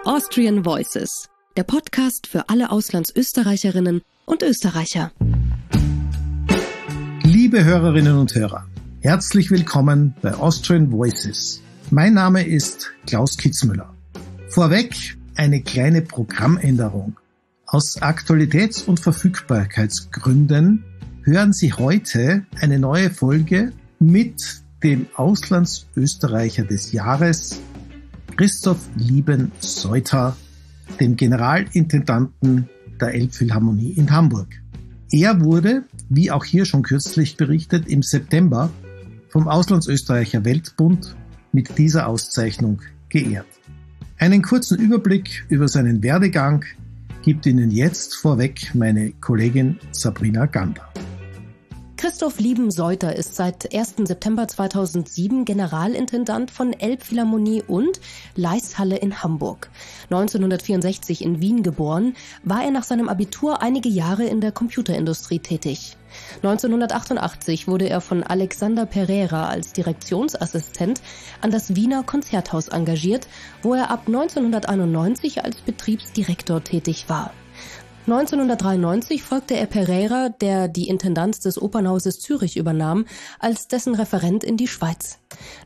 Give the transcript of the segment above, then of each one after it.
Austrian Voices, der Podcast für alle Auslandsösterreicherinnen und Österreicher. Liebe Hörerinnen und Hörer, herzlich willkommen bei Austrian Voices. Mein Name ist Klaus Kitzmüller. Vorweg eine kleine Programmänderung. Aus Aktualitäts- und Verfügbarkeitsgründen hören Sie heute eine neue Folge mit dem Auslandsösterreicher des Jahres, Christoph Lieben-Seuter, dem Generalintendanten der Elbphilharmonie in Hamburg. Er wurde, wie auch hier schon kürzlich berichtet, im September vom Auslandsösterreicher Weltbund mit dieser Auszeichnung geehrt. Einen kurzen Überblick über seinen Werdegang gibt Ihnen jetzt vorweg meine Kollegin Sabrina Gander. Christoph Lieben-Seuter ist seit 1. September 2007 Generalintendant von Elbphilharmonie und Laeiszhalle in Hamburg. 1964 in Wien geboren, war er nach seinem Abitur einige Jahre in der Computerindustrie tätig. 1988 wurde er von Alexander Pereira als Direktionsassistent an das Wiener Konzerthaus engagiert, wo er ab 1991 als Betriebsdirektor tätig war. 1993 folgte er Pereira, der die Intendanz des Opernhauses Zürich übernahm, als dessen Referent in die Schweiz.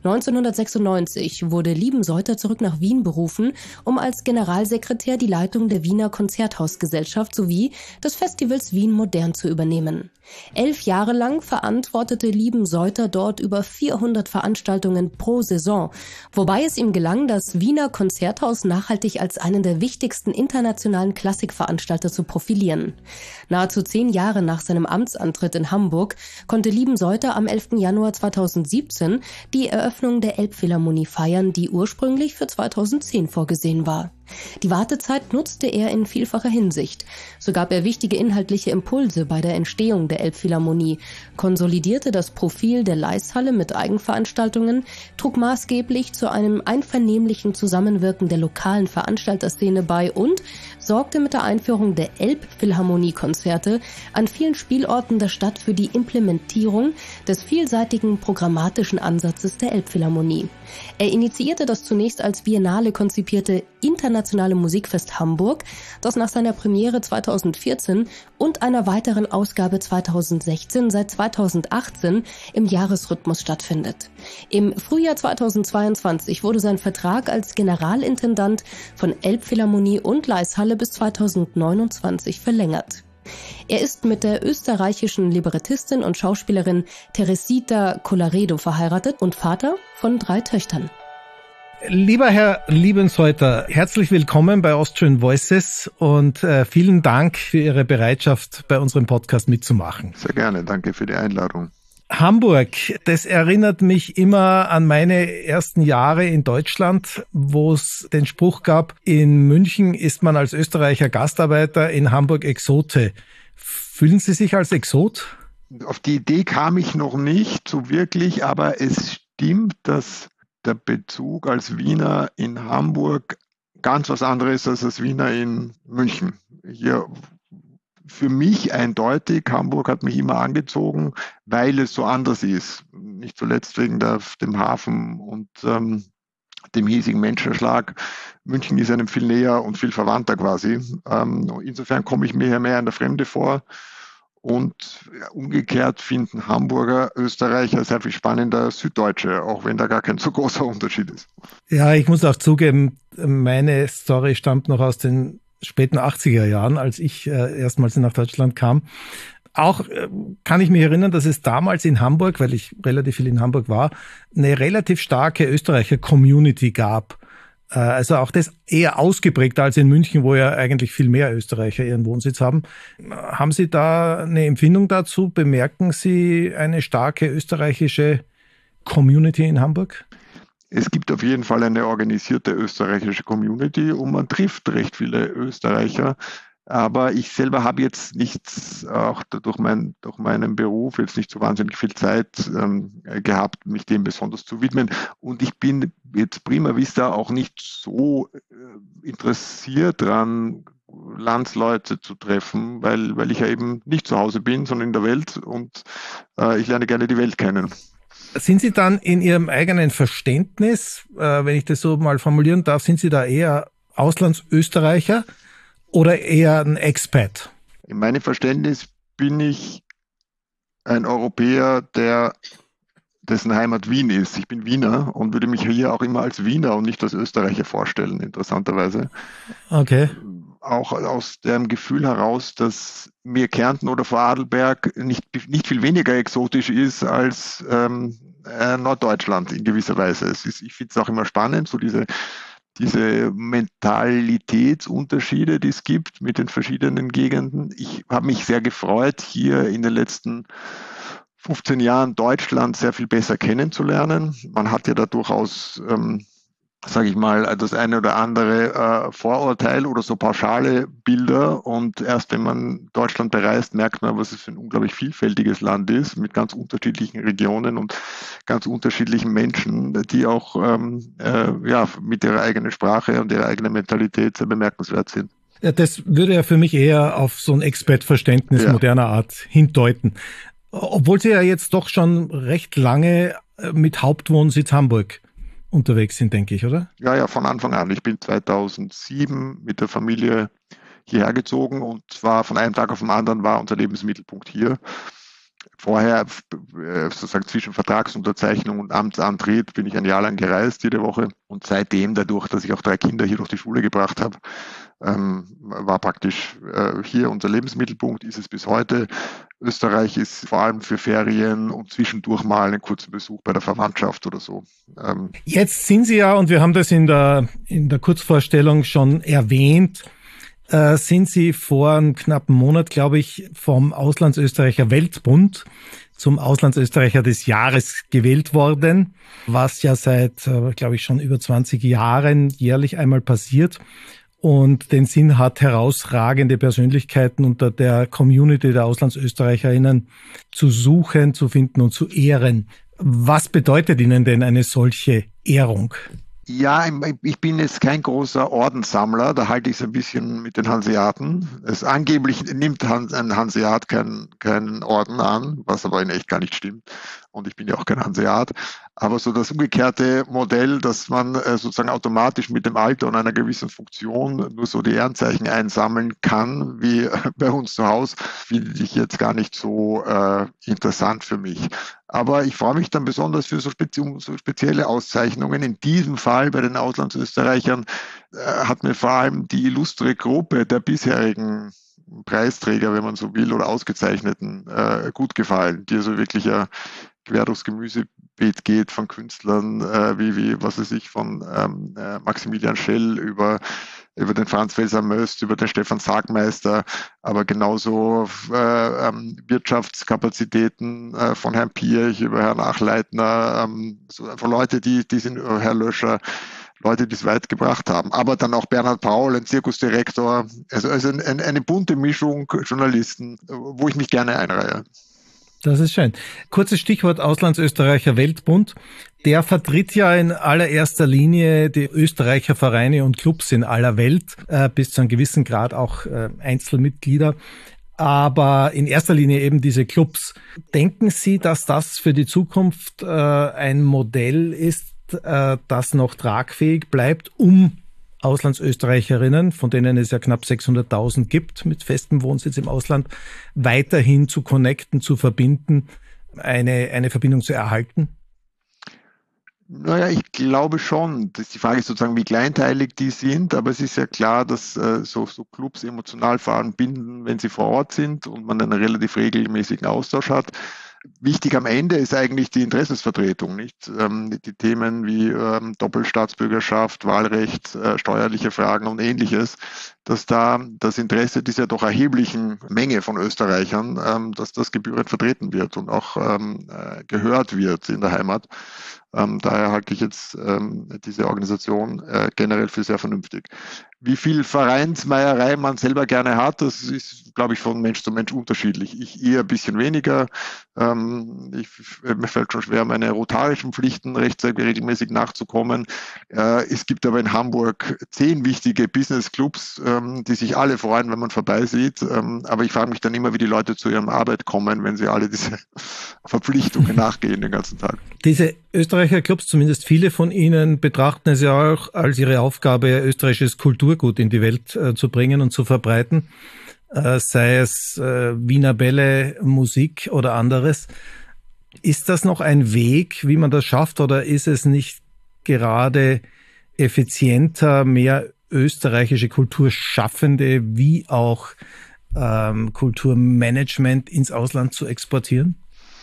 1996 wurde Lieben-Seuter zurück nach Wien berufen, um als Generalsekretär die Leitung der Wiener Konzerthausgesellschaft sowie des Festivals Wien Modern zu übernehmen. 11 Jahre lang verantwortete Lieben-Seuter dort über 400 Veranstaltungen pro Saison, wobei es ihm gelang, das Wiener Konzerthaus nachhaltig als einen der wichtigsten internationalen Klassikveranstalter zu profilieren. Nahezu 10 Jahre nach seinem Amtsantritt in Hamburg konnte Lieben-Seuter am 11. Januar 2017 die Eröffnung der Elbphilharmonie feiern, die ursprünglich für 2010 vorgesehen war. Die Wartezeit nutzte er in vielfacher Hinsicht. So gab er wichtige inhaltliche Impulse bei der Entstehung der Elbphilharmonie, konsolidierte das Profil der Laeiszhalle mit Eigenveranstaltungen, trug maßgeblich zu einem einvernehmlichen Zusammenwirken der lokalen Veranstalterszene bei und sorgte mit der Einführung der Elbphilharmonie-Konzerte an vielen Spielorten der Stadt für die Implementierung des vielseitigen programmatischen Ansatzes der Elbphilharmonie. Er initiierte das zunächst als Biennale konzipierte Internationale Musikfest Hamburg, das nach seiner Premiere 2014 und einer weiteren Ausgabe 2016 seit 2018 im Jahresrhythmus stattfindet. Im Frühjahr 2022 wurde sein Vertrag als Generalintendant von Elbphilharmonie und Laeiszhalle bis 2029 verlängert. Er ist mit der österreichischen Librettistin und Schauspielerin Teresita Colloredo verheiratet und Vater von 3 Töchtern. Lieber Herr Lieben-Seuter, herzlich willkommen bei Austrian Voices und vielen Dank für Ihre Bereitschaft, bei unserem Podcast mitzumachen. Sehr gerne, danke für die Einladung. Hamburg, das erinnert mich immer an meine ersten Jahre in Deutschland, wo es den Spruch gab, in München ist man als Österreicher Gastarbeiter, in Hamburg Exote. Fühlen Sie sich als Exot? Auf die Idee kam ich noch nicht so wirklich, aber es stimmt, dass der Bezug als Wiener in Hamburg ganz was anderes ist als Wiener in München. Hier für mich eindeutig, Hamburg hat mich immer angezogen, weil es so anders ist. Nicht zuletzt wegen dem Hafen und dem hiesigen Menschenschlag. München ist einem viel näher und viel verwandter quasi. Insofern komme ich mir hier mehr in der Fremde vor. Und umgekehrt finden Hamburger Österreicher sehr viel spannender als Süddeutsche, auch wenn da gar kein so großer Unterschied ist. Ja, ich muss auch zugeben, meine Story stammt noch aus den späten 80er Jahren, als ich erstmals nach Deutschland kam. Auch kann ich mich erinnern, dass es damals in Hamburg, weil ich relativ viel in Hamburg war, eine relativ starke Österreicher-Community gab. Also auch das eher ausgeprägt als in München, wo ja eigentlich viel mehr Österreicher ihren Wohnsitz haben. Haben Sie da eine Empfindung dazu? Bemerken Sie eine starke österreichische Community in Hamburg? Es gibt auf jeden Fall eine organisierte österreichische Community und man trifft recht viele Österreicher. Aber ich selber habe jetzt nicht, auch durch meinen Beruf, jetzt nicht so wahnsinnig viel Zeit gehabt, mich dem besonders zu widmen. Und ich bin jetzt prima vista auch nicht so interessiert daran, Landsleute zu treffen, weil ich ja eben nicht zu Hause bin, sondern in der Welt und ich lerne gerne die Welt kennen. Sind Sie dann in Ihrem eigenen Verständnis, wenn ich das so mal formulieren darf, sind Sie da eher Auslandsösterreicher oder eher ein Expat? In meinem Verständnis bin ich ein Europäer, dessen Heimat Wien ist. Ich bin Wiener und würde mich hier auch immer als Wiener und nicht als Österreicher vorstellen, interessanterweise. Okay. Auch aus dem Gefühl heraus, dass mir Kärnten oder Vorarlberg nicht viel weniger exotisch ist als Norddeutschland in gewisser Weise. Ich finde es auch immer spannend, so diese Mentalitätsunterschiede, die es gibt mit den verschiedenen Gegenden. Ich habe mich sehr gefreut, hier in den letzten 15 Jahren Deutschland sehr viel besser kennenzulernen. Man hat ja da durchaus, sage ich mal, das eine oder andere Vorurteil oder so pauschale Bilder. Und erst wenn man Deutschland bereist, merkt man, was es für ein unglaublich vielfältiges Land ist, mit ganz unterschiedlichen Regionen und ganz unterschiedlichen Menschen, die auch mit ihrer eigenen Sprache und ihrer eigenen Mentalität sehr bemerkenswert sind. Ja, das würde ja für mich eher auf so ein Expat-Verständnis moderner Art hindeuten. Obwohl Sie ja jetzt doch schon recht lange mit Hauptwohnsitz Hamburg unterwegs sind, denke ich, oder? Ja, von Anfang an. Ich bin 2007 mit der Familie hierher gezogen und zwar von einem Tag auf den anderen war unser Lebensmittelpunkt hier. Vorher, sozusagen zwischen Vertragsunterzeichnung und Amtsantritt, bin ich ein Jahr lang gereist, jede Woche. Und seitdem, dadurch, dass ich auch 3 Kinder hier durch die Schule gebracht habe, war praktisch hier unser Lebensmittelpunkt, ist es bis heute. Österreich ist vor allem für Ferien und zwischendurch mal einen kurzen Besuch bei der Verwandtschaft oder so. Jetzt sind Sie ja, und wir haben das in der Kurzvorstellung schon erwähnt, sind Sie vor einem knappen Monat, glaube ich, vom Auslandsösterreicher Weltbund zum Auslandsösterreicher des Jahres gewählt worden, was ja seit, glaube ich, schon über 20 Jahren jährlich einmal passiert und den Sinn hat, herausragende Persönlichkeiten unter der Community der AuslandsösterreicherInnen zu suchen, zu finden und zu ehren. Was bedeutet Ihnen denn eine solche Ehrung? Ja, ich bin jetzt kein großer Ordenssammler, da halte ich es ein bisschen mit den Hanseaten. Angeblich nimmt ein Hanseat keinen Orden an, was aber in echt gar nicht stimmt. Und ich bin ja auch kein Hanseat. Aber so das umgekehrte Modell, dass man sozusagen automatisch mit dem Alter und einer gewissen Funktion nur so die Ehrenzeichen einsammeln kann, wie bei uns zu Hause, finde ich jetzt gar nicht so interessant für mich. Aber ich freue mich dann besonders für so spezielle Auszeichnungen. In diesem Fall bei den Auslandsösterreichern hat mir vor allem die illustre Gruppe der bisherigen Preisträger, wenn man so will, oder Ausgezeichneten gut gefallen, die also wirklich quer durchs Gemüsebeet geht von Künstlern wie was weiß ich, von Maximilian Schell über den Franz Welser-Möst, über den Stefan Sargmeister, aber genauso Wirtschaftskapazitäten von Herrn Pirch über Herrn Achleitner, so einfach Leute, die sind, Herr Löscher, Leute, die es weit gebracht haben. Aber dann auch Bernhard Paul, ein Zirkusdirektor, also eine bunte Mischung Journalisten, wo ich mich gerne einreihe. Das ist schön. Kurzes Stichwort Auslandsösterreicher Weltbund. Der vertritt ja in allererster Linie die Österreicher Vereine und Clubs in aller Welt, bis zu einem gewissen Grad auch Einzelmitglieder. Aber in erster Linie eben diese Clubs. Denken Sie, dass das für die Zukunft ein Modell ist, das noch tragfähig bleibt, um Auslandsösterreicherinnen, von denen es ja knapp 600.000 gibt, mit festem Wohnsitz im Ausland, weiterhin zu connecten, zu verbinden, eine Verbindung zu erhalten? Naja, ich glaube schon. Die Frage ist sozusagen, wie kleinteilig die sind, aber es ist ja klar, dass so Clubs emotional vor allem binden, wenn sie vor Ort sind und man einen relativ regelmäßigen Austausch hat. Wichtig am Ende ist eigentlich die Interessensvertretung, nicht? Die Themen wie Doppelstaatsbürgerschaft, Wahlrecht, steuerliche Fragen und Ähnliches, dass da das Interesse dieser doch erheblichen Menge von Österreichern, dass das gebührend vertreten wird und auch gehört wird in der Heimat. Daher halte ich jetzt diese Organisation generell für sehr vernünftig. Wie viel Vereinsmeierei man selber gerne hat, das ist, glaube ich, von Mensch zu Mensch unterschiedlich. Ich eher ein bisschen weniger. Mir fällt schon schwer, meine rotarischen Pflichten regelmäßig nachzukommen. Es gibt aber in Hamburg 10 wichtige Business-Clubs, die sich alle freuen, wenn man vorbeisieht. Aber ich frage mich dann immer, wie die Leute zu ihrer Arbeit kommen, wenn sie alle diese Verpflichtungen nachgehen den ganzen Tag. Diese Österreicher Clubs, zumindest viele von ihnen, betrachten es ja auch als ihre Aufgabe, österreichisches Kulturgut in die Welt zu bringen und zu verbreiten, sei es Wiener Bälle, Musik oder anderes. Ist das noch ein Weg, wie man das schafft, oder ist es nicht gerade effizienter, mehr österreichische Kulturschaffende wie auch Kulturmanagement ins Ausland zu exportieren?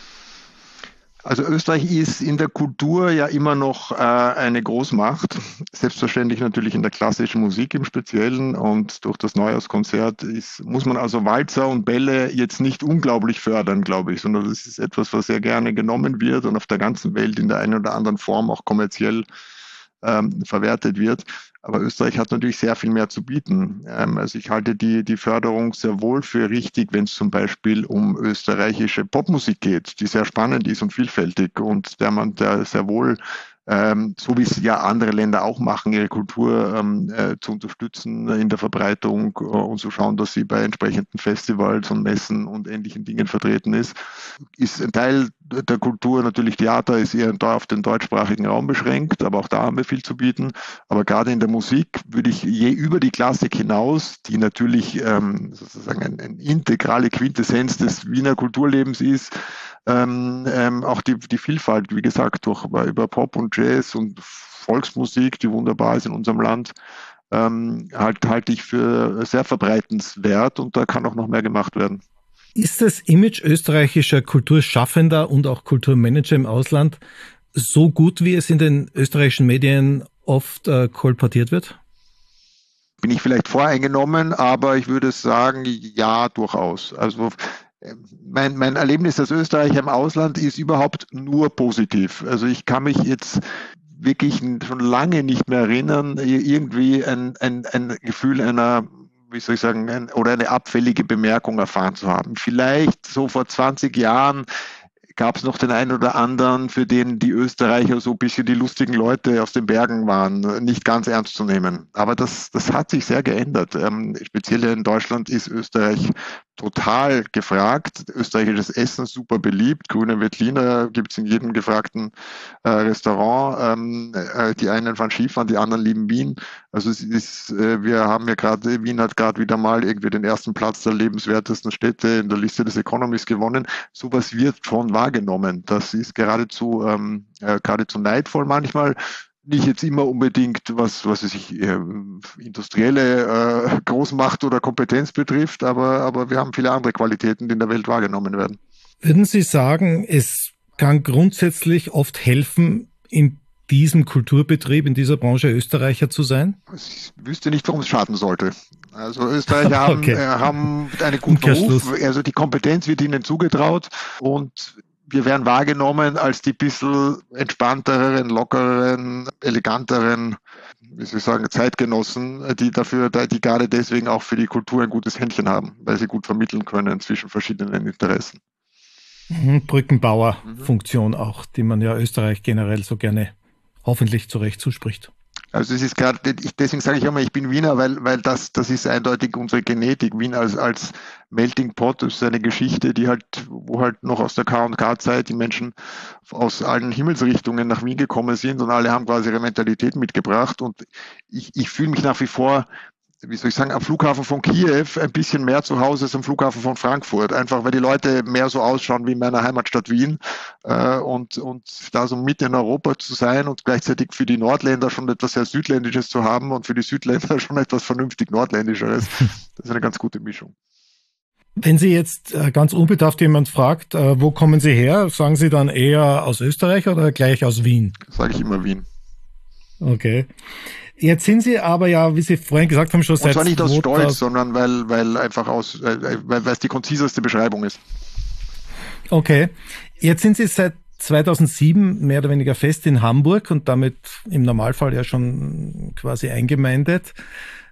Also Österreich ist in der Kultur ja immer noch eine Großmacht, selbstverständlich natürlich in der klassischen Musik im Speziellen, und durch das Neujahrskonzert muss man also Walzer und Bälle jetzt nicht unglaublich fördern, glaube ich, sondern das ist etwas, was sehr gerne genommen wird und auf der ganzen Welt in der einen oder anderen Form auch kommerziell verwertet wird. Aber Österreich hat natürlich sehr viel mehr zu bieten. Also ich halte die Förderung sehr wohl für richtig, wenn es zum Beispiel um österreichische Popmusik geht, die sehr spannend ist und vielfältig und der sehr wohl, so wie es ja andere Länder auch machen, ihre Kultur zu unterstützen in der Verbreitung und zu schauen, dass sie bei entsprechenden Festivals und Messen und ähnlichen Dingen vertreten ist. Ist ein Teil der Kultur, natürlich Theater, ist eher auf den deutschsprachigen Raum beschränkt, aber auch da haben wir viel zu bieten. Aber gerade in der Musik würde ich über die Klassik hinaus, die natürlich sozusagen eine integrale Quintessenz des Wiener Kulturlebens ist, auch die Vielfalt, wie gesagt, über Pop und Jazz und Volksmusik, die wunderbar ist in unserem Land, halte ich für sehr verbreitenswert, und da kann auch noch mehr gemacht werden. Ist das Image österreichischer Kulturschaffender und auch Kulturmanager im Ausland so gut, wie es in den österreichischen Medien oft kolportiert wird? Bin ich vielleicht voreingenommen, aber ich würde sagen, ja, durchaus. Also mein Erlebnis als Österreicher im Ausland ist überhaupt nur positiv. Also ich kann mich jetzt wirklich schon lange nicht mehr erinnern, irgendwie ein Gefühl einer, wie soll ich sagen, oder eine abfällige Bemerkung erfahren zu haben. Vielleicht so vor 20 Jahren gab es noch den einen oder anderen, für den die Österreicher so ein bisschen die lustigen Leute aus den Bergen waren, nicht ganz ernst zu nehmen. Aber das hat sich sehr geändert. Speziell in Deutschland ist Österreich total gefragt. Österreichisches Essen super beliebt. Grüne Veltliner gibt es in jedem gefragten Restaurant. Die einen fahren Skifahren, die anderen lieben Wien. Also Wien hat gerade wieder mal irgendwie den ersten Platz der lebenswertesten Städte in der Liste des Economist gewonnen. Sowas wird schon wahrgenommen. Das ist geradezu neidvoll manchmal. Nicht jetzt immer unbedingt, was industrielle Großmacht oder Kompetenz betrifft, aber wir haben viele andere Qualitäten, die in der Welt wahrgenommen werden. Würden Sie sagen, es kann grundsätzlich oft helfen, in diesem Kulturbetrieb, in dieser Branche Österreicher zu sein? Ich wüsste nicht, warum es schaden sollte. Also Österreicher haben einen guten Ruf, also die Kompetenz wird ihnen zugetraut, und wir werden wahrgenommen als die bisschen entspannteren, lockereren, eleganteren, wie soll ich sagen, Zeitgenossen, die gerade deswegen auch für die Kultur ein gutes Händchen haben, weil sie gut vermitteln können zwischen verschiedenen Interessen. Brückenbauer-Funktion auch, die man ja Österreich generell so gerne hoffentlich zu Recht zuspricht. Also es ist gerade, deswegen sage ich immer, ich bin Wiener, weil das ist eindeutig unsere Genetik. Wien als Melting Pot ist eine Geschichte, wo halt noch aus der K&K-Zeit die Menschen aus allen Himmelsrichtungen nach Wien gekommen sind, und alle haben quasi ihre Mentalität mitgebracht, und ich fühle mich nach wie vor, wie soll ich sagen, am Flughafen von Kiew ein bisschen mehr zu Hause als am Flughafen von Frankfurt. Einfach, weil die Leute mehr so ausschauen wie in meiner Heimatstadt Wien. Und da so mitten in Europa zu sein und gleichzeitig für die Nordländer schon etwas sehr Südländisches zu haben und für die Südländer schon etwas vernünftig Nordländischeres. Das ist eine ganz gute Mischung. Wenn Sie jetzt ganz unbedarft jemand fragt, wo kommen Sie her, sagen Sie dann eher aus Österreich oder gleich aus Wien? Sage ich immer Wien. Okay. Jetzt sind Sie aber ja, wie Sie vorhin gesagt haben, schon seit... Und zwar nicht aus Stolz, sondern weil es die konziseste Beschreibung ist. Okay. Jetzt sind Sie seit 2007 mehr oder weniger fest in Hamburg und damit im Normalfall ja schon quasi eingemeindet.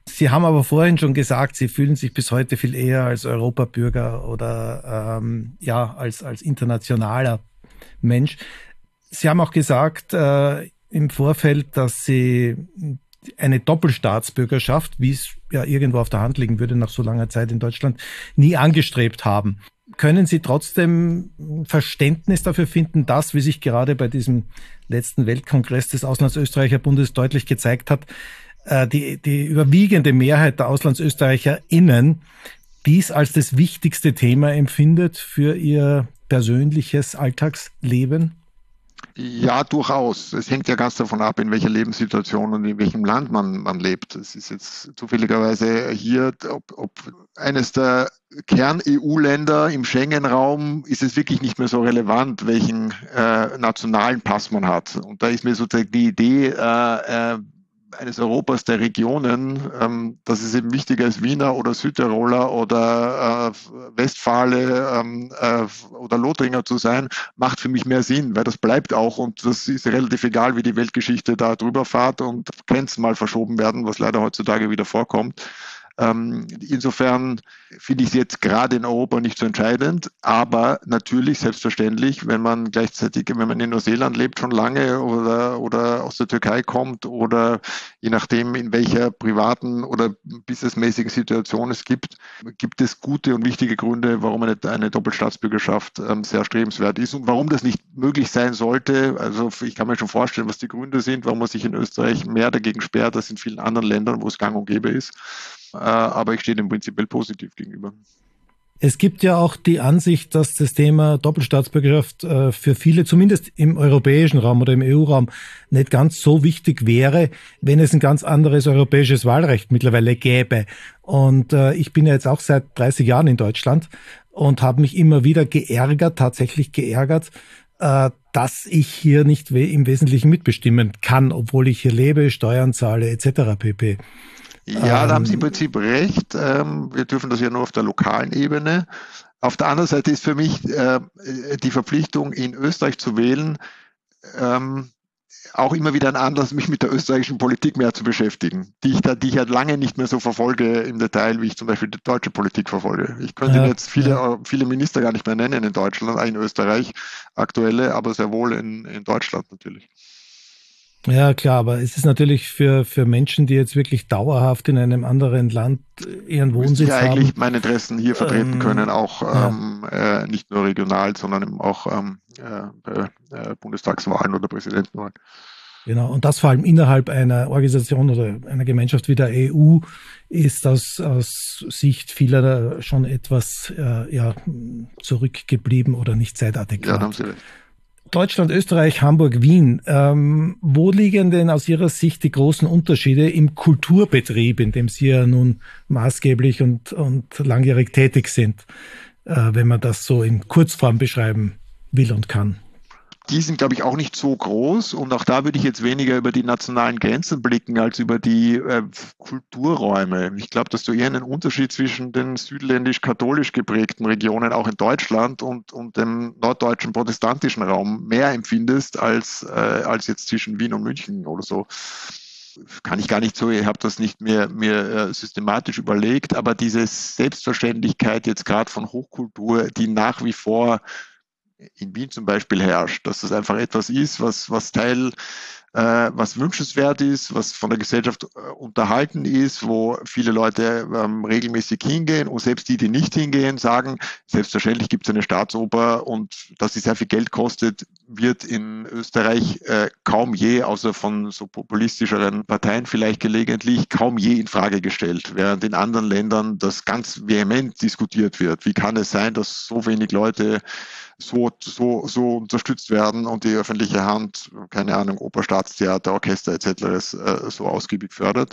Sie haben aber vorhin schon gesagt, Sie fühlen sich bis heute viel eher als Europabürger oder als internationaler Mensch. Sie haben auch gesagt im Vorfeld, dass Sie eine Doppelstaatsbürgerschaft, wie es ja irgendwo auf der Hand liegen würde nach so langer Zeit in Deutschland, nie angestrebt haben. Können Sie trotzdem Verständnis dafür finden, dass, wie sich gerade bei diesem letzten Weltkongress des Auslandsösterreicherbundes deutlich gezeigt hat, die überwiegende Mehrheit der AuslandsösterreicherInnen dies als das wichtigste Thema empfindet für ihr persönliches Alltagsleben? Ja, durchaus. Es hängt ja ganz davon ab, in welcher Lebenssituation und in welchem Land man lebt. Es ist jetzt zufälligerweise hier, ob eines der Kern-EU-Länder im Schengen-Raum ist es wirklich nicht mehr so relevant, welchen nationalen Pass man hat. Und da ist mir sozusagen die Idee eines Europas der Regionen, dass es eben wichtiger ist, Wiener oder Südtiroler oder Westfale oder Lothringer zu sein, macht für mich mehr Sinn, weil das bleibt auch und das ist relativ egal, wie die Weltgeschichte da drüber fährt und Grenzen mal verschoben werden, was leider heutzutage wieder vorkommt. Insofern finde ich es jetzt gerade in Europa nicht so entscheidend, aber natürlich, selbstverständlich, wenn man in Neuseeland lebt schon lange oder aus der Türkei kommt oder je nachdem, in welcher privaten oder businessmäßigen Situation es gibt es gute und wichtige Gründe, warum eine Doppelstaatsbürgerschaft sehr erstrebenswert ist und warum das nicht möglich sein sollte. Also ich kann mir schon vorstellen, was die Gründe sind, warum man sich in Österreich mehr dagegen sperrt als in vielen anderen Ländern, wo es gang und gäbe ist. Aber ich stehe dem prinzipiell positiv gegenüber. Es gibt ja auch die Ansicht, dass das Thema Doppelstaatsbürgerschaft für viele, zumindest im europäischen Raum oder im EU-Raum, nicht ganz so wichtig wäre, wenn es ein ganz anderes europäisches Wahlrecht mittlerweile gäbe. Und ich bin ja jetzt auch seit 30 Jahren in Deutschland und habe mich immer wieder tatsächlich geärgert, dass ich hier nicht im Wesentlichen mitbestimmen kann, obwohl ich hier lebe, Steuern zahle etc. pp. Ja, da haben Sie im Prinzip recht. Wir dürfen das ja nur auf der lokalen Ebene. Auf der anderen Seite ist für mich die Verpflichtung, in Österreich zu wählen, auch immer wieder ein Anlass, mich mit der österreichischen Politik mehr zu beschäftigen, die ich halt lange nicht mehr so verfolge im Detail, wie ich zum Beispiel die deutsche Politik verfolge. Ich könnte jetzt viele Minister gar nicht mehr nennen in Deutschland, in Österreich, aktuelle, aber sehr wohl in Deutschland natürlich. Ja, klar, aber es ist natürlich für Menschen, die jetzt wirklich dauerhaft in einem anderen Land ihren Wohnsitz haben. Eigentlich meine Interessen hier vertreten können, auch nicht nur regional, sondern eben auch bei Bundestagswahlen oder Präsidentenwahlen. Genau, und das vor allem innerhalb einer Organisation oder einer Gemeinschaft wie der EU ist aus Sicht vieler schon etwas zurückgeblieben oder nicht zeitadäquat. Ja, da haben Sie recht. Deutschland, Österreich, Hamburg, Wien. Wo liegen denn aus Ihrer Sicht die großen Unterschiede im Kulturbetrieb, in dem Sie ja nun maßgeblich und langjährig tätig sind, wenn man das so in Kurzform beschreiben will und kann? Die sind, glaube ich, auch nicht so groß und auch da würde ich jetzt weniger über die nationalen Grenzen blicken als über die Kulturräume. Ich glaube, dass du eher einen Unterschied zwischen den südländisch-katholisch geprägten Regionen auch in Deutschland und dem norddeutschen protestantischen Raum mehr empfindest als jetzt zwischen Wien und München oder so. Kann ich gar nicht so, ich habe das nicht mehr systematisch überlegt, aber diese Selbstverständlichkeit jetzt gerade von Hochkultur, die nach wie vor in Wien zum Beispiel herrscht, dass das einfach etwas ist, was Teil, was wünschenswert ist, was von der Gesellschaft unterhalten ist, wo viele Leute regelmäßig hingehen und selbst die nicht hingehen, sagen, selbstverständlich gibt es eine Staatsoper und dass sie sehr viel Geld kostet, wird in Österreich kaum je, außer von so populistischeren Parteien vielleicht gelegentlich, kaum je in Frage gestellt, während in anderen Ländern das ganz vehement diskutiert wird. Wie kann es sein, dass so wenig Leute so unterstützt werden und die öffentliche Hand, keine Ahnung, Oper, Staatstheater, Orchester etc. So ausgiebig fördert.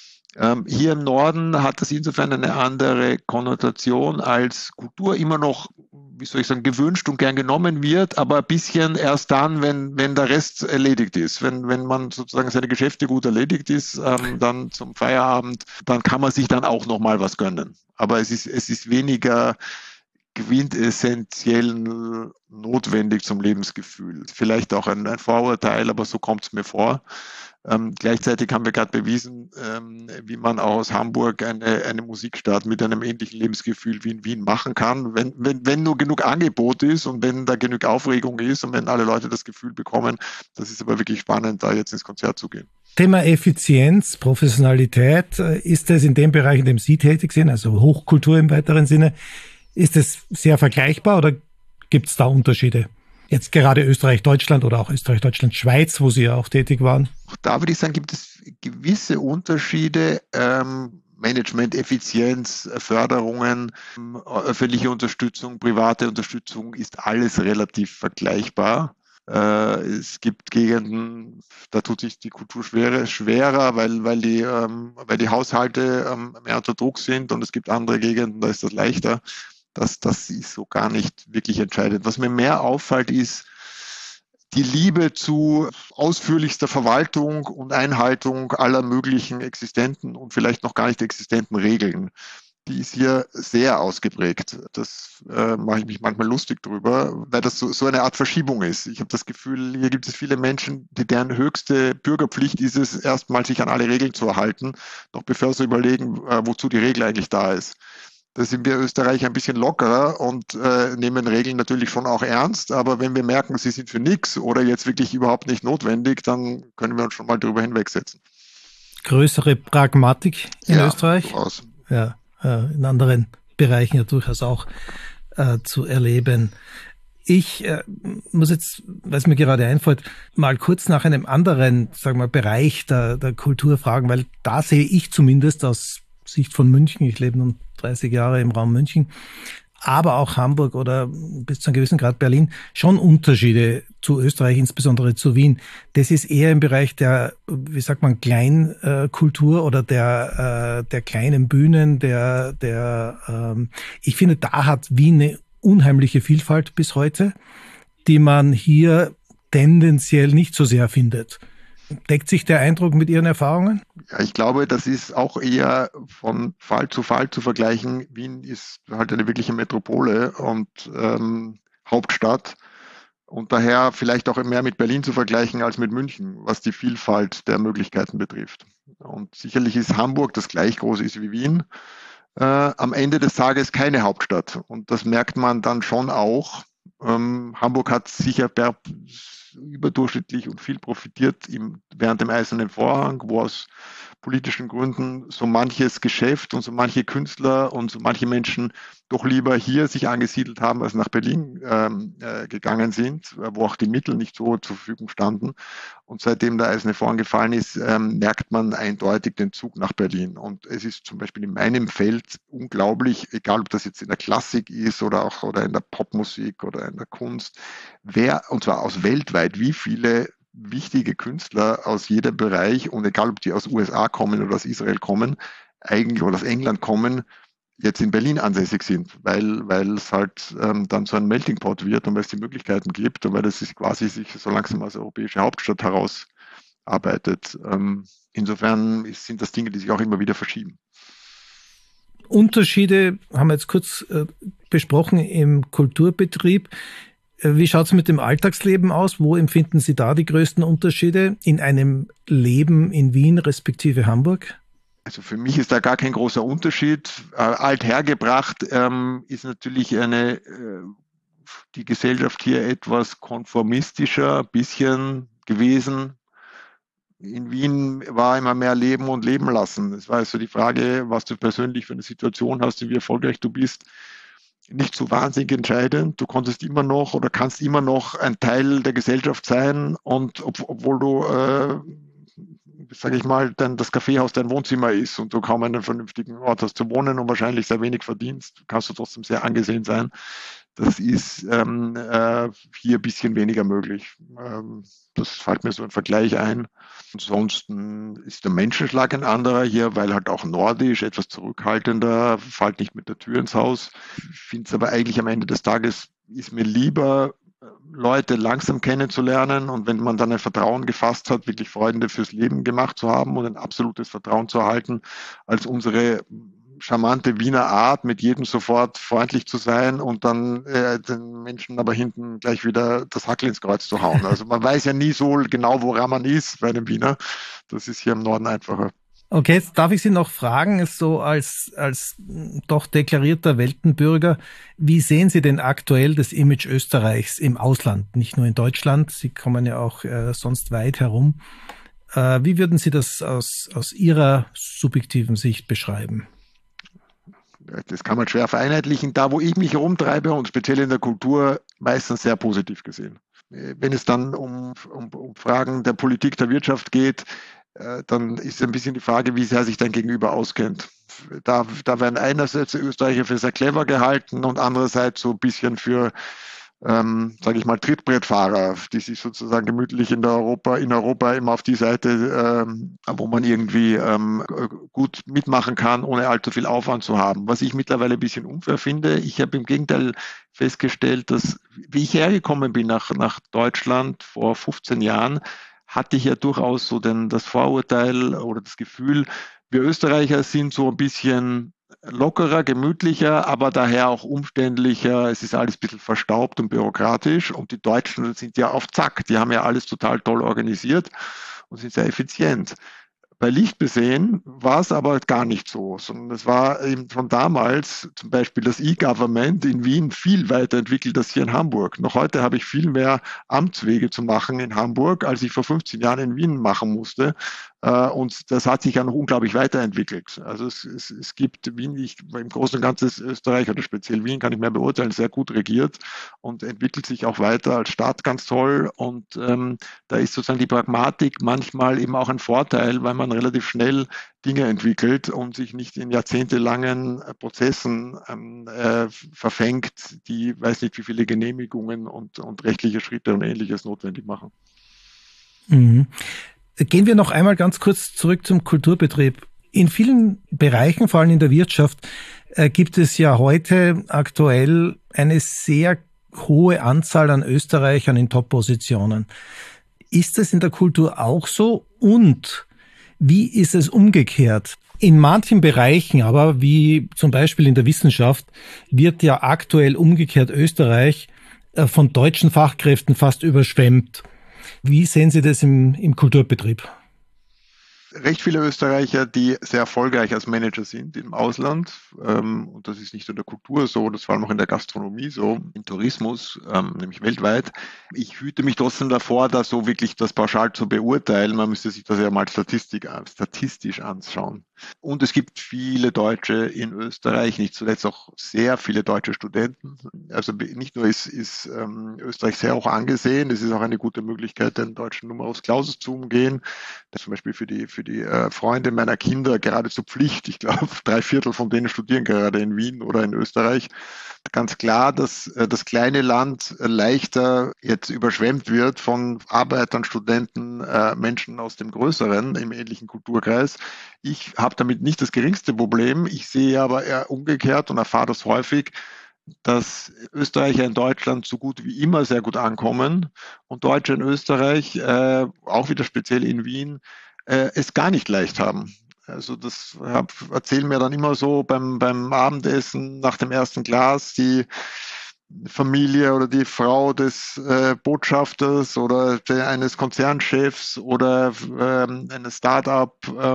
Hier im Norden hat das insofern eine andere Konnotation, als Kultur immer noch, wie soll ich sagen, gewünscht und gern genommen wird, aber ein bisschen erst dann, wenn der Rest erledigt ist. Wenn man sozusagen seine Geschäfte gut erledigt ist, dann zum Feierabend, dann kann man sich dann auch nochmal was gönnen. Aber es ist weniger quintessentiell notwendig zum Lebensgefühl. Vielleicht auch ein Vorurteil, aber so kommt es mir vor. Gleichzeitig haben wir gerade bewiesen, wie man auch aus Hamburg eine Musikstadt mit einem ähnlichen Lebensgefühl wie in Wien machen kann, wenn nur genug Angebot ist und wenn da genug Aufregung ist und wenn alle Leute das Gefühl bekommen, das ist aber wirklich spannend, da jetzt ins Konzert zu gehen. Thema Effizienz, Professionalität, ist es in dem Bereich, in dem Sie tätig sind, also Hochkultur im weiteren Sinne, ist es sehr vergleichbar oder gibt es da Unterschiede? Jetzt gerade Österreich-Deutschland oder auch Österreich-Deutschland-Schweiz, wo Sie ja auch tätig waren. Auch da würde ich sagen, gibt es gewisse Unterschiede. Management, Effizienz, Förderungen, öffentliche Unterstützung, private Unterstützung ist alles relativ vergleichbar. Es gibt Gegenden, da tut sich die Kultur schwerer, weil die Haushalte mehr unter Druck sind, und es gibt andere Gegenden, da ist das leichter. Das ist so gar nicht wirklich entscheidend. Was mir mehr auffällt, ist die Liebe zu ausführlichster Verwaltung und Einhaltung aller möglichen existenten und vielleicht noch gar nicht existenten Regeln. Die ist hier sehr ausgeprägt. Das mache ich mich manchmal lustig drüber, weil das so eine Art Verschiebung ist. Ich habe das Gefühl, hier gibt es viele Menschen, deren höchste Bürgerpflicht ist es, erstmal sich an alle Regeln zu erhalten, noch bevor sie überlegen, wozu die Regel eigentlich da ist. Da sind wir Österreicher ein bisschen lockerer und nehmen Regeln natürlich schon auch ernst. Aber wenn wir merken, sie sind für nichts oder jetzt wirklich überhaupt nicht notwendig, dann können wir uns schon mal drüber hinwegsetzen. Größere Pragmatik in Österreich? Durchaus. Ja, in anderen Bereichen ja durchaus auch zu erleben. Ich muss jetzt, weil es mir gerade einfällt, mal kurz nach einem anderen, sagen wir, Bereich der Kultur fragen, weil da sehe ich zumindest aus Sicht von München, ich lebe nun 30 Jahre im Raum München, aber auch Hamburg oder bis zu einem gewissen Grad Berlin, schon Unterschiede zu Österreich, insbesondere zu Wien. Das ist eher im Bereich der, wie sagt man, Kleinkultur oder der kleinen Bühnen, ich finde, da hat Wien eine unheimliche Vielfalt bis heute, die man hier tendenziell nicht so sehr findet. Deckt sich der Eindruck mit Ihren Erfahrungen? Ja, ich glaube, das ist auch eher von Fall zu vergleichen. Wien ist halt eine wirkliche Metropole und Hauptstadt und daher vielleicht auch mehr mit Berlin zu vergleichen als mit München, was die Vielfalt der Möglichkeiten betrifft. Und sicherlich ist Hamburg, das gleich groß ist wie Wien, am Ende des Tages keine Hauptstadt. Und das merkt man dann schon auch. Hamburg hat sicher überdurchschnittlich und viel profitiert während dem Eisernen Vorhang, wo aus politischen Gründen so manches Geschäft und so manche Künstler und so manche Menschen doch lieber hier sich angesiedelt haben, als nach Berlin gegangen sind, wo auch die Mittel nicht so zur Verfügung standen. Und seitdem der Eiserne Vorhang gefallen ist, merkt man eindeutig den Zug nach Berlin. Und es ist zum Beispiel in meinem Feld unglaublich, egal ob das jetzt in der Klassik ist oder in der Popmusik oder in der Kunst, und zwar aus weltweit, wie viele wichtige Künstler aus jedem Bereich, und egal ob die aus USA kommen oder aus Israel kommen, eigentlich oder aus England kommen, jetzt in Berlin ansässig sind, weil es halt dann so ein Melting Pot wird und weil es die Möglichkeiten gibt und weil es sich quasi so langsam als europäische Hauptstadt herausarbeitet. Insofern sind das Dinge, die sich auch immer wieder verschieben. Unterschiede haben wir jetzt kurz besprochen im Kulturbetrieb. Wie schaut es mit dem Alltagsleben aus? Wo empfinden Sie da die größten Unterschiede in einem Leben in Wien respektive Hamburg? Also für mich ist da gar kein großer Unterschied. Althergebracht ist natürlich die Gesellschaft hier etwas konformistischer, bisschen gewesen. In Wien war immer mehr Leben und Leben lassen. Es war also die Frage, was du persönlich für eine Situation hast und wie erfolgreich du bist, nicht so wahnsinnig entscheidend. Du konntest immer noch oder kannst immer noch ein Teil der Gesellschaft sein, und obwohl du, sage ich mal, dann das Kaffeehaus dein Wohnzimmer ist und du kaum einen vernünftigen Ort hast zu wohnen und wahrscheinlich sehr wenig verdienst, kannst du trotzdem sehr angesehen sein. Das ist hier ein bisschen weniger möglich. Das fällt mir so ein Vergleich ein. Ansonsten ist der Menschenschlag ein anderer hier, weil halt auch nordisch, etwas zurückhaltender, fällt nicht mit der Tür ins Haus. Ich finde es aber eigentlich am Ende des Tages, ist mir lieber, Leute langsam kennenzulernen, und wenn man dann ein Vertrauen gefasst hat, wirklich Freunde fürs Leben gemacht zu haben und ein absolutes Vertrauen zu erhalten, als unsere charmante Wiener Art, mit jedem sofort freundlich zu sein und dann den Menschen aber hinten gleich wieder das Hackel ins Kreuz zu hauen. Also man weiß ja nie so genau, woran man ist bei einem Wiener. Das ist hier im Norden einfacher. Okay, jetzt darf ich Sie noch fragen, so als doch deklarierter Weltenbürger, wie sehen Sie denn aktuell das Image Österreichs im Ausland, nicht nur in Deutschland? Sie kommen ja auch sonst weit herum. Wie würden Sie das aus Ihrer subjektiven Sicht beschreiben? Das kann man schwer vereinheitlichen. Da, wo ich mich herumtreibe und speziell in der Kultur, meistens sehr positiv gesehen. Wenn es dann um Fragen der Politik, der Wirtschaft geht, dann ist ein bisschen die Frage, wie sehr sich dein Gegenüber auskennt. Da werden einerseits die Österreicher für sehr clever gehalten und andererseits so ein bisschen für, sage ich mal, Trittbrettfahrer, die sich sozusagen gemütlich in Europa immer auf die Seite, wo man irgendwie gut mitmachen kann, ohne allzu viel Aufwand zu haben. Was ich mittlerweile ein bisschen unfair finde, ich habe im Gegenteil festgestellt, dass, wie ich hergekommen bin nach Deutschland vor 15 Jahren, hatte ich ja durchaus so das Vorurteil oder das Gefühl, wir Österreicher sind so ein bisschen lockerer, gemütlicher, aber daher auch umständlicher. Es ist alles ein bisschen verstaubt und bürokratisch. Und die Deutschen sind ja auf Zack. Die haben ja alles total toll organisiert und sind sehr effizient. Bei Lichtbesehen war es aber gar nicht so, sondern es war eben von damals zum Beispiel das E-Government in Wien viel weiterentwickelt als hier in Hamburg. Noch heute habe ich viel mehr Amtswege zu machen in Hamburg, als ich vor 15 Jahren in Wien machen musste. Und das hat sich ja noch unglaublich weiterentwickelt. Also es gibt Wien, im Großen und Ganzen ist Österreich oder speziell Wien, kann ich mehr beurteilen, sehr gut regiert und entwickelt sich auch weiter als Stadt ganz toll. Und da ist sozusagen die Pragmatik manchmal eben auch ein Vorteil, weil man relativ schnell Dinge entwickelt und sich nicht in jahrzehntelangen Prozessen verfängt, die weiß nicht wie viele Genehmigungen und rechtliche Schritte und Ähnliches notwendig machen. Mhm. Gehen wir noch einmal ganz kurz zurück zum Kulturbetrieb. In vielen Bereichen, vor allem in der Wirtschaft, gibt es ja heute aktuell eine sehr hohe Anzahl an Österreichern in Top-Positionen. Ist es in der Kultur auch so? Und wie ist es umgekehrt? In manchen Bereichen, aber wie zum Beispiel in der Wissenschaft, wird ja aktuell umgekehrt Österreich von deutschen Fachkräften fast überschwemmt. Wie sehen Sie das im Kulturbetrieb? Recht viele Österreicher, die sehr erfolgreich als Manager sind im Ausland. Und das ist nicht nur in der Kultur so, das war auch in der Gastronomie so, im Tourismus, nämlich weltweit. Ich hüte mich trotzdem davor, da so wirklich das pauschal zu beurteilen. Man müsste sich das ja mal statistisch anschauen. Und es gibt viele Deutsche in Österreich, nicht zuletzt auch sehr viele deutsche Studenten. Also nicht nur ist Österreich sehr hoch angesehen, es ist auch eine gute Möglichkeit, den deutschen Numerus Clausus zu umgehen. Das zum Beispiel für die Freunde meiner Kinder geradezu Pflicht. Ich glaube, 3/4 von denen studieren gerade in Wien oder in Österreich. Ganz klar, dass das kleine Land leichter jetzt überschwemmt wird von Arbeitern, Studenten, Menschen aus dem größeren, im ähnlichen Kulturkreis. Ich habe damit nicht das geringste Problem. Ich sehe aber eher umgekehrt und erfahre das häufig, dass Österreicher in Deutschland so gut wie immer sehr gut ankommen und Deutsche in Österreich, auch wieder speziell in Wien, es gar nicht leicht haben. Also das erzählen mir dann immer so beim Abendessen nach dem ersten Glas die Familie oder die Frau des Botschafters oder eines Konzernchefs oder eines Start-up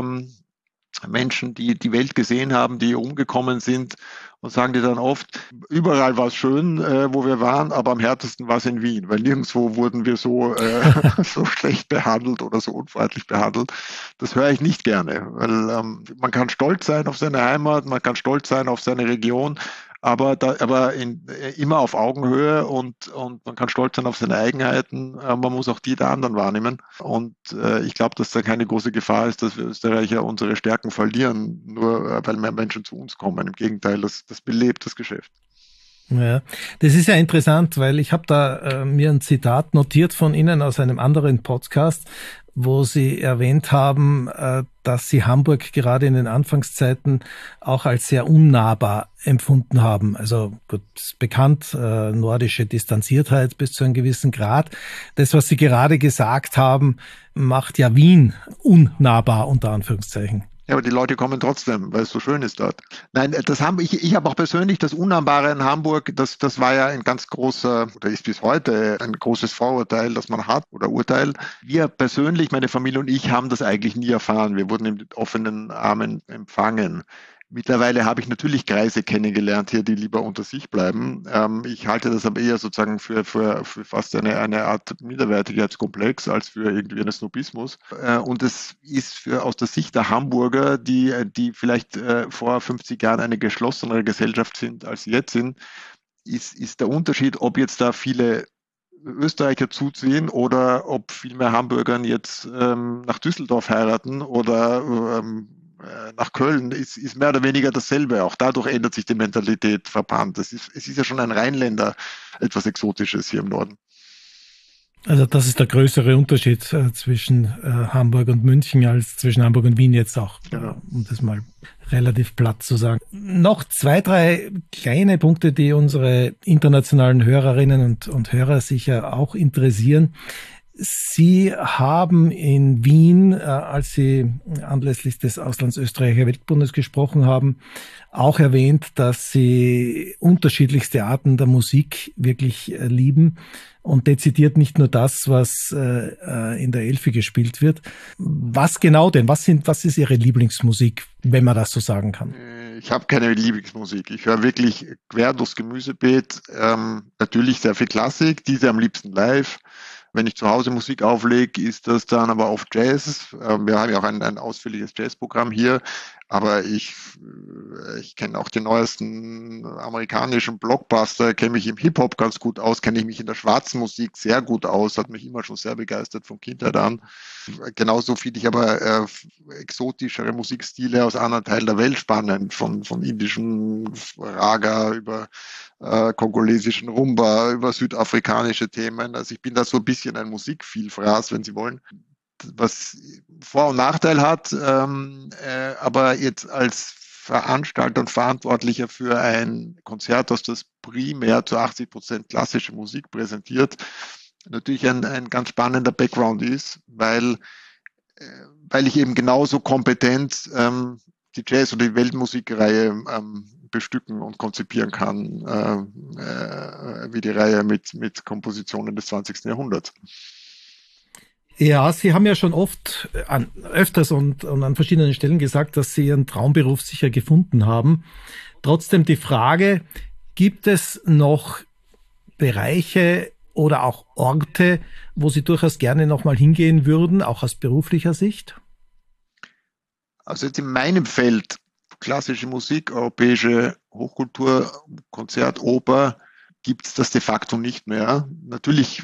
Menschen, die die Welt gesehen haben, die umgekommen sind und sagen dir dann oft, überall war es schön, wo wir waren, aber am härtesten war es in Wien, weil nirgendwo wurden wir so schlecht behandelt oder so unfreundlich behandelt. Das höre ich nicht gerne, weil man kann stolz sein auf seine Heimat, man kann stolz sein auf seine Region, aber immer auf Augenhöhe und man kann stolz sein auf seine Eigenheiten, man muss auch die der anderen wahrnehmen. Und ich glaube, dass da keine große Gefahr ist, dass wir Österreicher unsere Stärken verlieren, nur weil mehr Menschen zu uns kommen. Im Gegenteil, das belebt das Geschäft. Ja, das ist ja interessant, weil ich habe da mir ein Zitat notiert von Ihnen aus einem anderen Podcast, wo Sie erwähnt haben, dass Sie Hamburg gerade in den Anfangszeiten auch als sehr unnahbar empfunden haben. Also gut, bekannt, nordische Distanziertheit bis zu einem gewissen Grad. Das, was Sie gerade gesagt haben, macht ja Wien unnahbar, unter Anführungszeichen. Ja, aber die Leute kommen trotzdem, weil es so schön ist dort. Nein, ich habe auch persönlich das Unnahbare in Hamburg, das war ja ein ganz großer, oder ist bis heute ein großes Vorurteil, das man hat, oder Urteil. Wir persönlich, meine Familie und ich, haben das eigentlich nie erfahren. Wir wurden mit offenen Armen empfangen. Mittlerweile habe ich natürlich Kreise kennengelernt hier, die lieber unter sich bleiben. Ich halte das aber eher sozusagen für fast eine Art Minderwertigkeitskomplex als für irgendwie einen Snobismus. Und es ist aus der Sicht der Hamburger, die vielleicht vor 50 Jahren eine geschlossenere Gesellschaft sind, als sie jetzt sind, ist der Unterschied, ob jetzt da viele Österreicher zuziehen oder ob viel mehr Hamburgern jetzt nach Düsseldorf heiraten oder nach Köln, ist mehr oder weniger dasselbe. Auch dadurch ändert sich die Mentalität verbannt. Es ist ja schon ein Rheinländer etwas Exotisches hier im Norden. Also das ist der größere Unterschied zwischen Hamburg und München als zwischen Hamburg und Wien jetzt auch, Genau. Um das mal relativ platt zu sagen. Noch 2, 3 kleine Punkte, die unsere internationalen Hörerinnen und Hörer sicher auch interessieren. Sie haben in Wien, als Sie anlässlich des Auslandsösterreicher Weltbundes gesprochen haben, auch erwähnt, dass Sie unterschiedlichste Arten der Musik wirklich lieben und dezidiert nicht nur das, was in der Elfi gespielt wird. Was genau denn? Was ist Ihre Lieblingsmusik, wenn man das so sagen kann? Ich habe keine Lieblingsmusik. Ich höre wirklich quer durchs Gemüsebeet. Natürlich sehr viel Klassik, diese am liebsten live. Wenn ich zu Hause Musik auflege, ist das dann aber oft Jazz. Wir haben ja auch ein ausführliches Jazzprogramm hier, aber ich kenne auch den neuesten amerikanischen Blockbuster, kenne mich im Hip-Hop ganz gut aus, kenne ich mich in der schwarzen Musik sehr gut aus, hat mich immer schon sehr begeistert von Kindheit an. Genauso finde ich aber exotischere Musikstile aus anderen Teilen der Welt spannend, von indischen Raga über kongolesischen Rumba, über südafrikanische Themen. Also ich bin da so ein bisschen ein Musikvielfraß, wenn Sie wollen, was Vor- und Nachteil hat, aber jetzt als Veranstalter und Verantwortlicher für ein Konzerthaus, das primär zu 80% klassische Musik präsentiert, natürlich ein ganz spannender Background ist, weil ich eben genauso kompetent die Jazz- oder die Weltmusikreihe bestücken und konzipieren kann, wie die Reihe mit Kompositionen des 20. Jahrhunderts. Ja, Sie haben ja schon öfters und an verschiedenen Stellen gesagt, dass Sie Ihren Traumberuf sicher gefunden haben. Trotzdem die Frage, gibt es noch Bereiche oder auch Orte, wo Sie durchaus gerne nochmal hingehen würden, auch aus beruflicher Sicht? Also jetzt in meinem Feld, klassische Musik, europäische Hochkultur, Konzert, Oper, gibt es das de facto nicht mehr. Natürlich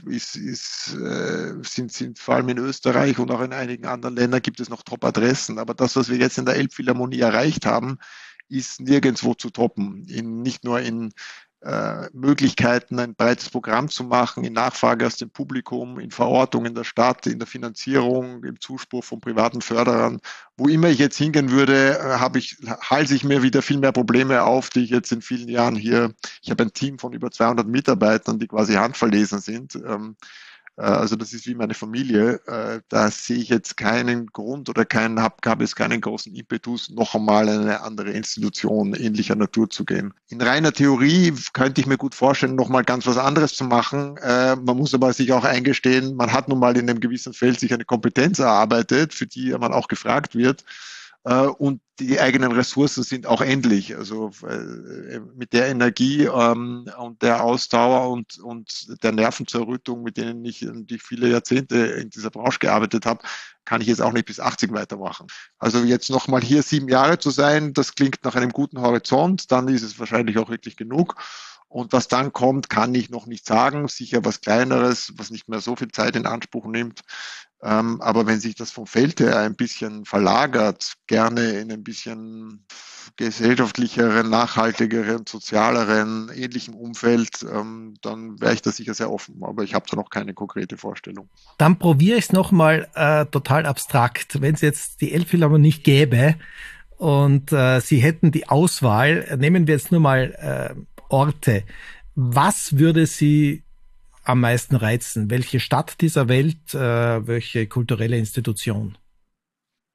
sind vor allem in Österreich und auch in einigen anderen Ländern gibt es noch Top-Adressen, aber das, was wir jetzt in der Elbphilharmonie erreicht haben, ist nirgendwo zu toppen. Nicht nur in Möglichkeiten, ein breites Programm zu machen, in Nachfrage aus dem Publikum, in Verortung in der Stadt, in der Finanzierung, im Zuspruch von privaten Förderern. Wo immer ich jetzt hingehen würde, halse ich mir wieder viel mehr Probleme auf, die ich jetzt in vielen Jahren hier, ich habe ein Team von über 200 Mitarbeitern, die quasi handverlesen sind. Also das ist wie meine Familie. Da sehe ich jetzt keinen Grund oder gab es keinen großen Impetus, noch einmal in eine andere Institution ähnlicher Natur zu gehen. In reiner Theorie könnte ich mir gut vorstellen, noch mal ganz was anderes zu machen. Man muss aber sich auch eingestehen, man hat nun mal in einem gewissen Feld sich eine Kompetenz erarbeitet, für die man auch gefragt wird. Und die eigenen Ressourcen sind auch endlich. Also mit der Energie und der Ausdauer und der Nervenzerrüttung, mit denen ich viele Jahrzehnte in dieser Branche gearbeitet habe, kann ich jetzt auch nicht bis 80 weitermachen. Also jetzt nochmal hier 7 Jahre zu sein, das klingt nach einem guten Horizont, dann ist es wahrscheinlich auch wirklich genug. Und was dann kommt, kann ich noch nicht sagen. Sicher was Kleineres, was nicht mehr so viel Zeit in Anspruch nimmt. Aber wenn sich das vom Feld her ein bisschen verlagert, gerne in ein bisschen gesellschaftlicheren, nachhaltigeren, sozialeren, ähnlichen Umfeld, dann wäre ich da sicher sehr offen. Aber ich habe da noch keine konkrete Vorstellung. Dann probiere ich es nochmal total abstrakt. Wenn es jetzt die Elbphilharmonie nicht gäbe und Sie hätten die Auswahl, nehmen wir jetzt nur mal Orte. Was würde Sie am meisten reizen? Welche Stadt dieser Welt, welche kulturelle Institution?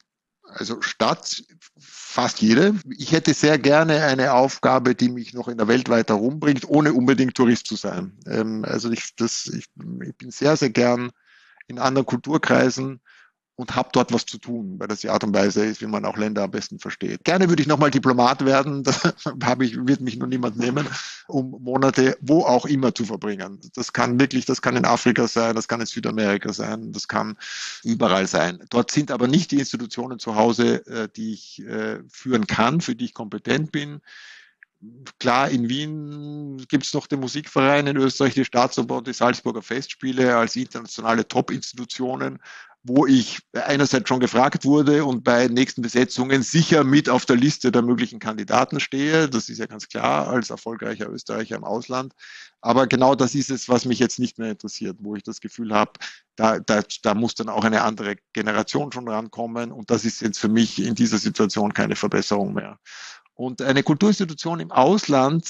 Also Stadt, fast jede. Ich hätte sehr gerne eine Aufgabe, die mich noch in der Welt weiter rumbringt, ohne unbedingt Tourist zu sein. Also ich bin sehr, sehr gern in anderen Kulturkreisen und habe dort was zu tun, weil das die Art und Weise ist, wie man auch Länder am besten versteht. Gerne würde ich nochmal Diplomat werden, das wird mich nur niemand nehmen, um Monate wo auch immer zu verbringen. Das kann in Afrika sein, das kann in Südamerika sein, das kann überall sein. Dort sind aber nicht die Institutionen zu Hause, die ich führen kann, für die ich kompetent bin. Klar, in Wien gibt es noch den Musikverein, in Österreich die Staatsoper und die Salzburger Festspiele als internationale Top-Institutionen, wo ich einerseits schon gefragt wurde und bei nächsten Besetzungen sicher mit auf der Liste der möglichen Kandidaten stehe. Das ist ja ganz klar als erfolgreicher Österreicher im Ausland. Aber genau das ist es, was mich jetzt nicht mehr interessiert, wo ich das Gefühl habe, da muss dann auch eine andere Generation schon rankommen. Und das ist jetzt für mich in dieser Situation keine Verbesserung mehr. Und eine Kulturinstitution im Ausland,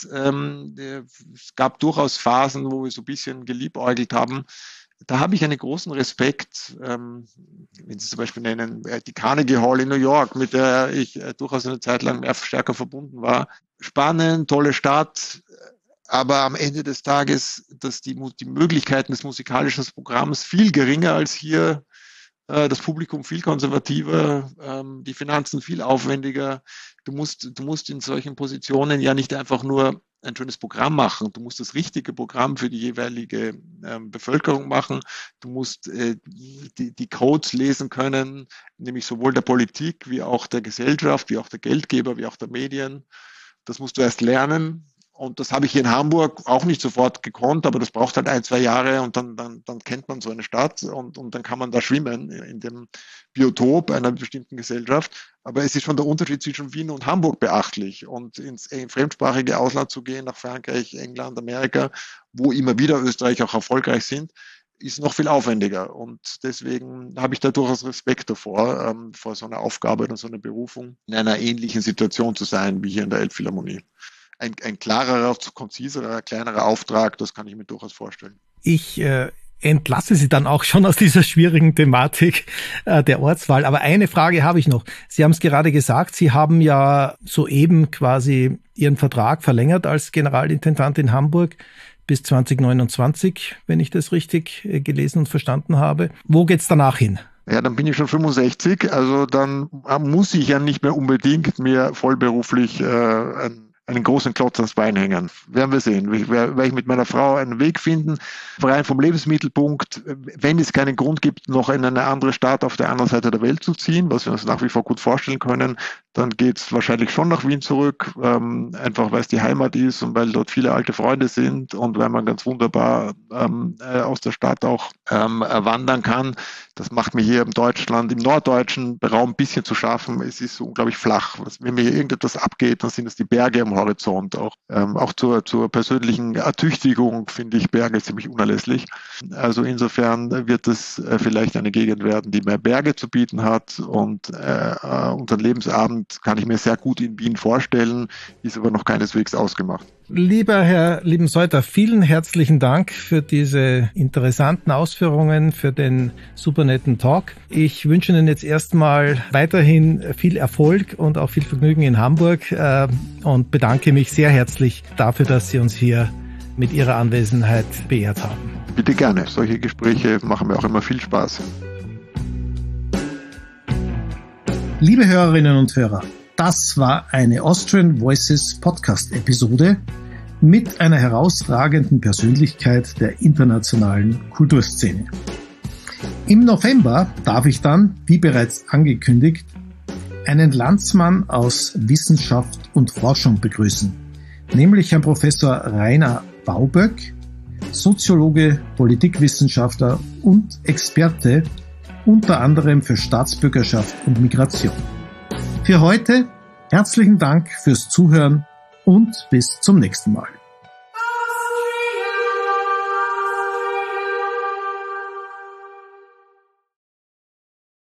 es gab durchaus Phasen, wo wir so ein bisschen geliebäugelt haben. Da habe ich einen großen Respekt, wenn Sie zum Beispiel nennen, die Carnegie Hall in New York, mit der ich durchaus eine Zeit lang stärker verbunden war. Spannend, tolle Stadt, aber am Ende des Tages, dass die Möglichkeiten des musikalischen Programms viel geringer als hier, das Publikum viel konservativer, die Finanzen viel aufwendiger. Du musst in solchen Positionen ja nicht einfach nur ein schönes Programm machen. Du musst das richtige Programm für die jeweilige Bevölkerung machen. Du musst die Codes lesen können, nämlich sowohl der Politik wie auch der Gesellschaft, wie auch der Geldgeber, wie auch der Medien. Das musst du erst lernen. Und das habe ich hier in Hamburg auch nicht sofort gekonnt, aber das braucht halt 1-2 Jahre und dann kennt man so eine Stadt und dann kann man da schwimmen in dem Biotop einer bestimmten Gesellschaft. Aber es ist schon der Unterschied zwischen Wien und Hamburg beachtlich. Und ins fremdsprachige Ausland zu gehen, nach Frankreich, England, Amerika, wo immer wieder Österreich auch erfolgreich sind, ist noch viel aufwendiger. Und deswegen habe ich da durchaus Respekt davor, vor so einer Aufgabe oder so einer Berufung, in einer ähnlichen Situation zu sein wie hier in der Elbphilharmonie. Ein klarerer, konziserer, kleinerer Auftrag, das kann ich mir durchaus vorstellen. Ich entlasse Sie dann auch schon aus dieser schwierigen Thematik der Ortswahl. Aber eine Frage habe ich noch. Sie haben es gerade gesagt, Sie haben ja soeben quasi Ihren Vertrag verlängert als Generalintendant in Hamburg bis 2029, wenn ich das richtig gelesen und verstanden habe. Wo geht's danach hin? Ja, dann bin ich schon 65, also dann muss ich ja nicht mehr unbedingt mir vollberuflich einen großen Klotz ans Bein hängen. Werden wir sehen. Werde ich mit meiner Frau einen Weg finden, rein vom Lebensmittelpunkt, wenn es keinen Grund gibt, noch in eine andere Stadt auf der anderen Seite der Welt zu ziehen, was wir uns nach wie vor gut vorstellen können, dann geht es wahrscheinlich schon nach Wien zurück, einfach weil es die Heimat ist und weil dort viele alte Freunde sind und weil man ganz wunderbar aus der Stadt auch wandern kann. Das macht mir hier im norddeutschen Raum ein bisschen zu schaffen. Es ist so unglaublich flach. Wenn mir hier irgendetwas abgeht, dann sind es die Berge am Horizont. Auch zur persönlichen Ertüchtigung finde ich Berge ziemlich unerlässlich. Also insofern wird es vielleicht eine Gegend werden, die mehr Berge zu bieten hat und unseren Lebensabend kann ich mir sehr gut in Wien vorstellen, ist aber noch keineswegs ausgemacht. Lieber Herr Liebensäuter, vielen herzlichen Dank für diese interessanten Ausführungen, für den super netten Talk. Ich wünsche Ihnen jetzt erstmal weiterhin viel Erfolg und auch viel Vergnügen in Hamburg und bedanke mich sehr herzlich dafür, dass Sie uns hier mit Ihrer Anwesenheit beehrt haben. Bitte gerne. Solche Gespräche machen mir auch immer viel Spaß. Liebe Hörerinnen und Hörer, das war eine Austrian Voices Podcast-Episode mit einer herausragenden Persönlichkeit der internationalen Kulturszene. Im November darf ich dann, wie bereits angekündigt, einen Landsmann aus Wissenschaft und Forschung begrüßen, nämlich Herrn Professor Rainer Bauböck, Soziologe, Politikwissenschaftler und Experte unter anderem für Staatsbürgerschaft und Migration. Für heute herzlichen Dank fürs Zuhören und bis zum nächsten Mal.